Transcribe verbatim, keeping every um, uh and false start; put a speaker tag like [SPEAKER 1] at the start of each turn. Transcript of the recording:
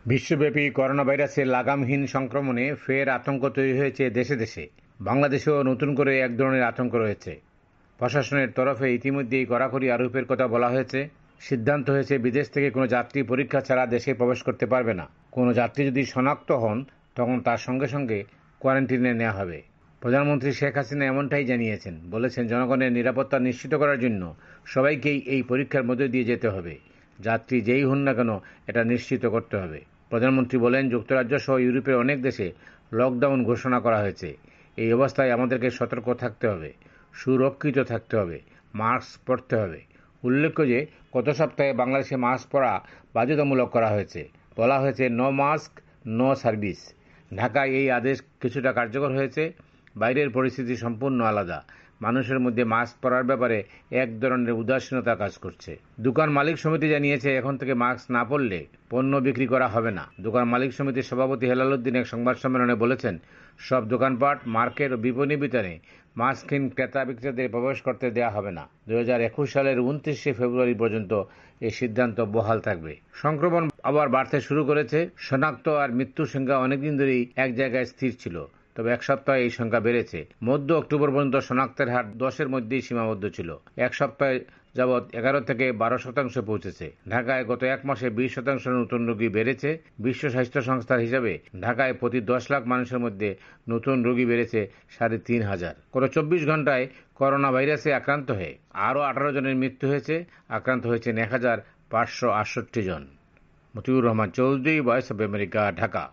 [SPEAKER 1] বিশ্বব্যাপী করোনা ভাইরাসের লাগামহীন সংক্রমণে ফের আতঙ্ক তৈরি হয়েছে দেশে দেশে। বাংলাদেশেও নতুন করে এক ধরনের আতঙ্ক রয়েছে। প্রশাসনের তরফে ইতিমধ্যেই কড়াকড়ি আরোপের কথা বলা হয়েছে। সিদ্ধান্ত হয়েছে বিদেশ থেকে কোনো যাত্রী পরীক্ষা ছাড়া দেশে প্রবেশ করতে পারবে না। কোনো যাত্রী যদি শনাক্ত হন তখন তার সঙ্গে সঙ্গে কোয়ারেন্টিনে নেওয়া হবে। প্রধানমন্ত্রী শেখ হাসিনা এমনটাই জানিয়েছেন। বলেছেন, জনগণের নিরাপত্তা নিশ্চিত করার জন্য সবাইকেই এই পরীক্ষার মধ্যে দিয়ে যেতে হবে। যাত্রী যেই হন না কেন এটা নিশ্চিত করতে হবে। প্রধানমন্ত্রী বলেন, যুক্তরাজ্য সহ ইউরোপের অনেক দেশে লকডাউন ঘোষণা করা হয়েছে। এই অবস্থায় আমাদেরকে সতর্ক থাকতে হবে, সুরক্ষিত থাকতে হবে, মাস্ক পরতে হবে। উল্লেখ্য যে গত সপ্তাহে বাংলাদেশে মাস্ক পরা বাধ্যতামূলক করা হয়েছে। বলা হয়েছে নো মাস্ক নো সার্ভিস। ঢাকায় এই আদেশ কিছুটা কার্যকর হয়েছে। বাইরের পরিস্থিতি সম্পূর্ণ আলাদা। মানুষের মধ্যে মাস্ক পরার ব্যাপারে এক ধরনের উদাসীনতা কাজ করছে। দোকান মালিক সমিতি জানিয়েছে, এখন থেকে মাস্ক না পরলে পণ্য বিক্রি করা হবে না। দোকান মালিক সমিতির সভাপতি হেলাল উদ্দিন এক সংবাদ সম্মেলনে বলেছেন, সব দোকানপাট, মার্কেট ও বিপণী বিতানে মাস্কহীন ক্রেতা বিক্রেতাদের প্রবেশ করতে দেওয়া হবে না। দুই হাজার একুশ সালের উনত্রিশে ফেব্রুয়ারি পর্যন্ত এই সিদ্ধান্ত বহাল থাকবে। সংক্রমণ আবার বাড়তে শুরু করেছে। শনাক্ত আর মৃত্যুর সংখ্যা অনেকদিন ধরেই এক জায়গায় স্থির ছিল, তবে এক সপ্তাহে এই সংখ্যা বেড়েছে। মধ্য অক্টোবর পর্যন্ত শনাক্তের হার দশের মধ্যেই সীমাবদ্ধ ছিল। এক সপ্তাহে যাবৎ এগারো থেকে বারো শতাংশ পৌঁছেছে। ঢাকায় গত এক মাসে বিশ শতাংশ নতুন রোগী বেড়েছে। বিশ্ব স্বাস্থ্য সংস্থার হিসাবে ঢাকায় প্রতি দশ লাখ মানুষের মধ্যে নতুন রোগী বেড়েছে সাড়ে তিন হাজার। গত চব্বিশ ঘন্টায় করোনা ভাইরাসে আক্রান্ত হয়ে আরও আঠারো জনের মৃত্যু হয়েছে। আক্রান্ত হয়েছেন এক হাজার পাঁচশো আটষট্টি জন। Matiur Rahman Chowdhury, Voice of America, Dhaka.